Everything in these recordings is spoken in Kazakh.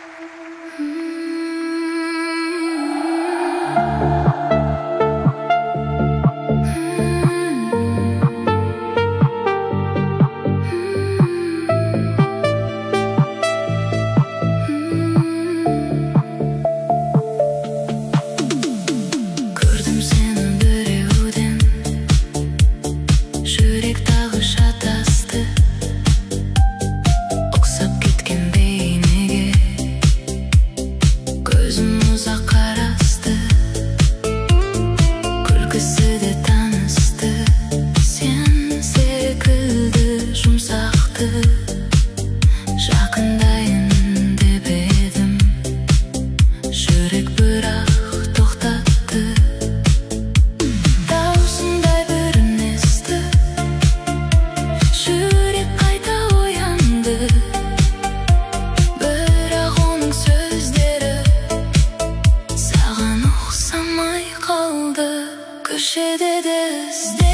Köşede de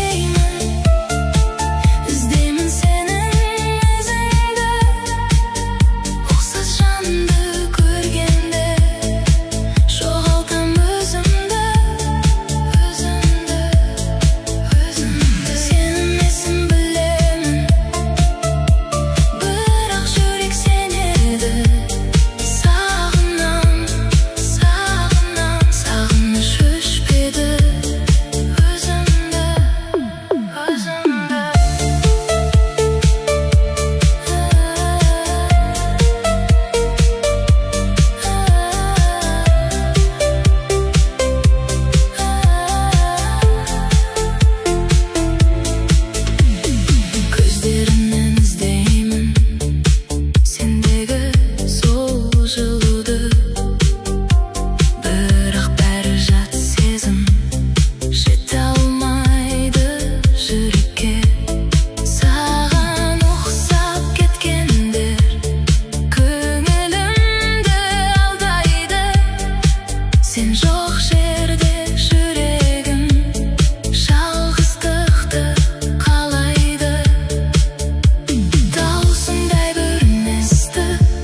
іздеймін сенің ізіңді, ұқсас жанды көргенде жоғалтам өзімді. Сенімесін білемін, бірақ жүрек сенеді. Сағыныш өшпеді. Сен жоқ жерде жүрегім жалғыздықты қалайды. Даусыңдай көрінесті,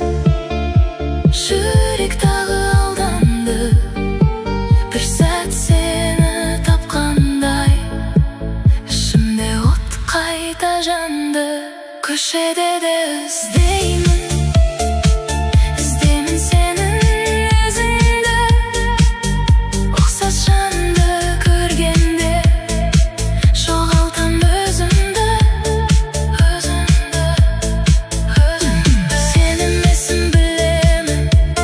жүрек тағы алданды. Бір сәт сені тапқандай, ішімде от қайта жанды. Көшеде де іздеймін сенің ізіңді, ұқсас жанды көргенде жоғалтам өзімді. Сенімесін білемін,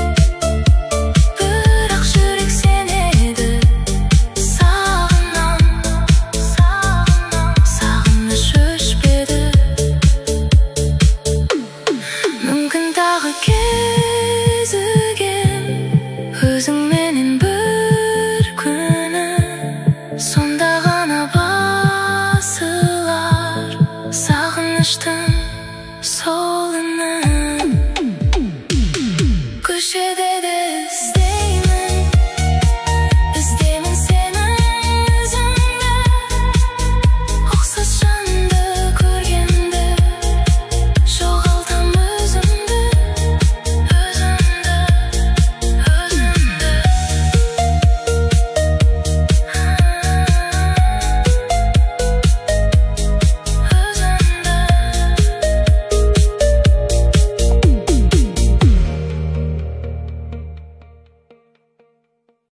бірақ жүрек сенеді. Сағыныш өшпеді. Мүмкін тағы кезігем өзіңменен бір күні, сонда ғана басылар сағыныштың сол үні.